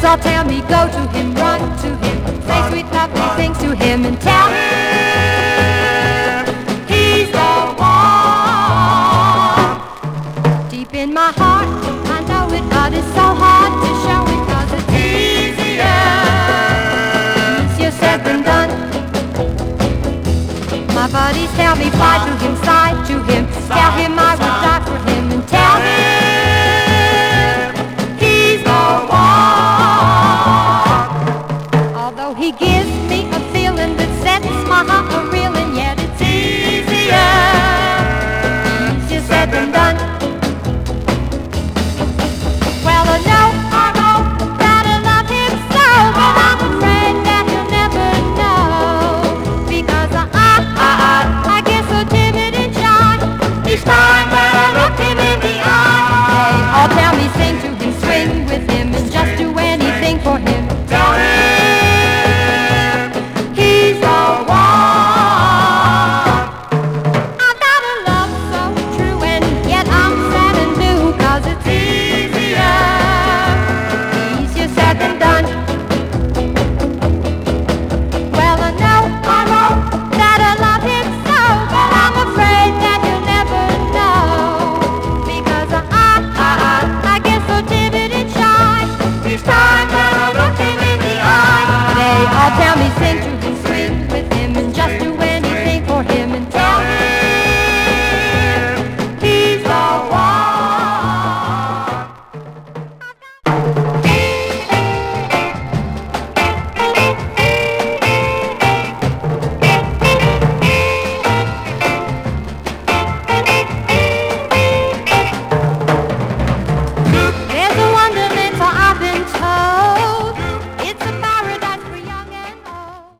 friends all tell me go to him, run to him, say sweet lovely things to him and tell him he's the one. Deep in my heart I know it, but it's so hard to show it, 'cause it's easier said than done. My buddies tell me fly to him, sigh to him, tell him I